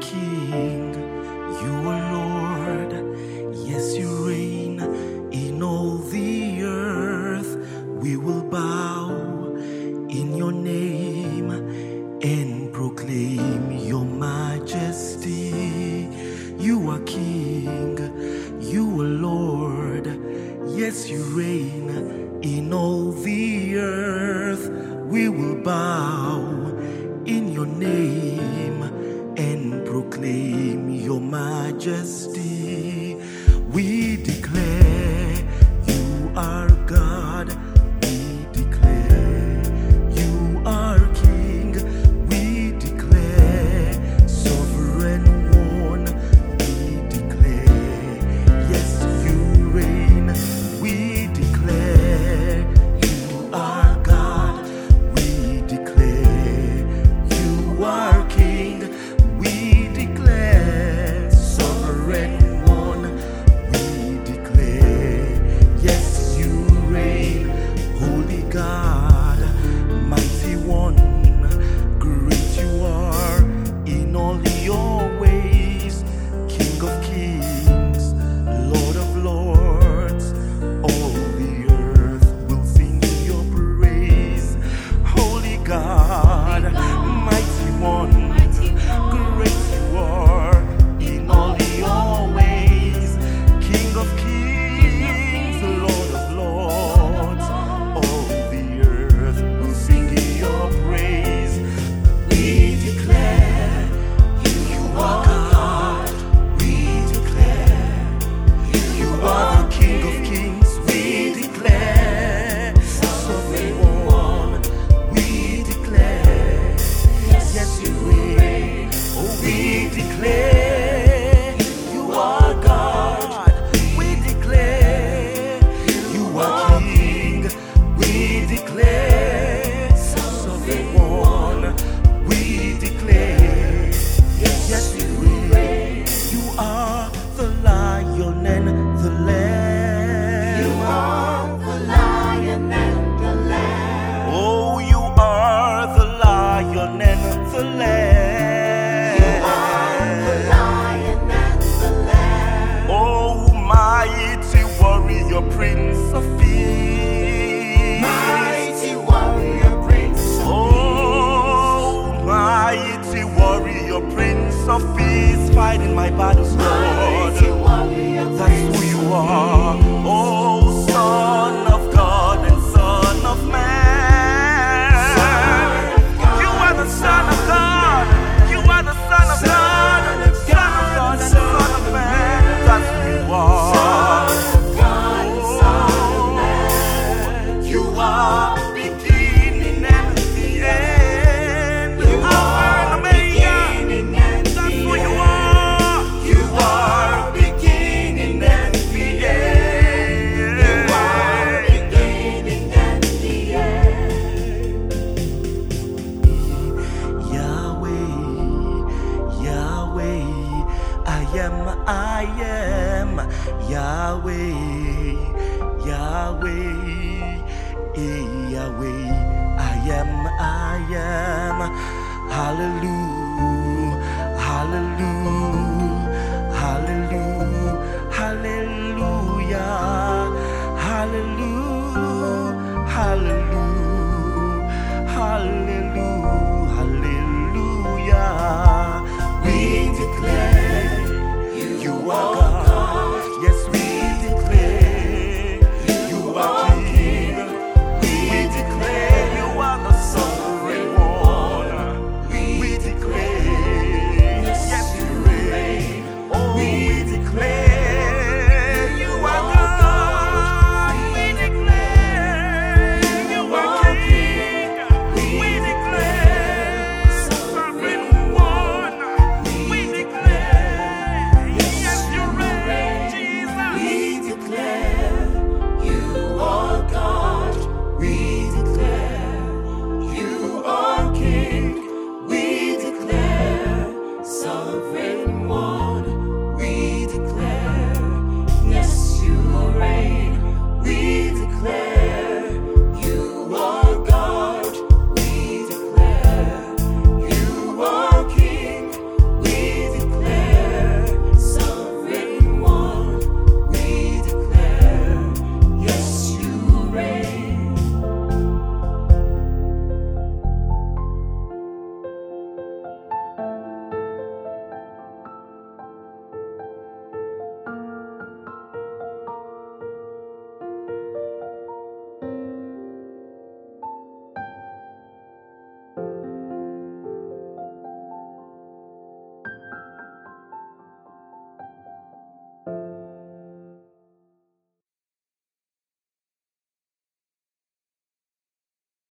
King, you are Lord. Yes, you reign in all the earth. We will bow in your name and proclaim your majesty. You are King, you are Lord. Yes, you reign in all the earth. We will bow in your name and proclaim your majesty. We declare you are God. We declare you are King. We declare sovereign one. We declare, yes, you reign. We declare you are God. We declare you are King. We declare sovereign one. We declare, yes, you reign. Holy God, mighty one, great you are in all your ways. King of kings, Lord of lords, all the earth will sing your praise. Holy God, mighty one, great you are in all your ways. King of kings, Lord of lords, all the earth will sing your praise. We declare you are God. We declare you are the King of kings. We declare sovereign one. We declare, yes, you reign. Oh, we declare you are God. We declare you are King. We declare sovereign one. We declare, yes, you reign. You are the Lion and the Lamb. You are the Lion and the Lamb. Oh, you are the Lion and the Lamb. You are the Lion and the Lamb. Oh, mighty warrior, Prince of Peace. Mighty warrior, Prince of Oh, mighty warrior, Prince of Peace, fighting my battles, Mighty Lord. warrior, That's who you are. Oh, Son of God and Son of Man. You are the Son of God. You are the Son of God. Son of God and Son of Man. That's who you are. Son of God and Son of Man. You are beginning and the end. You Alpha and are Omega. beginning and That's the who you end. are. You are beginning and the end. You are beginning and the end. Yahweh, Yahweh, I am, Yahweh, Yahweh, Yahweh, I am, hallelujah.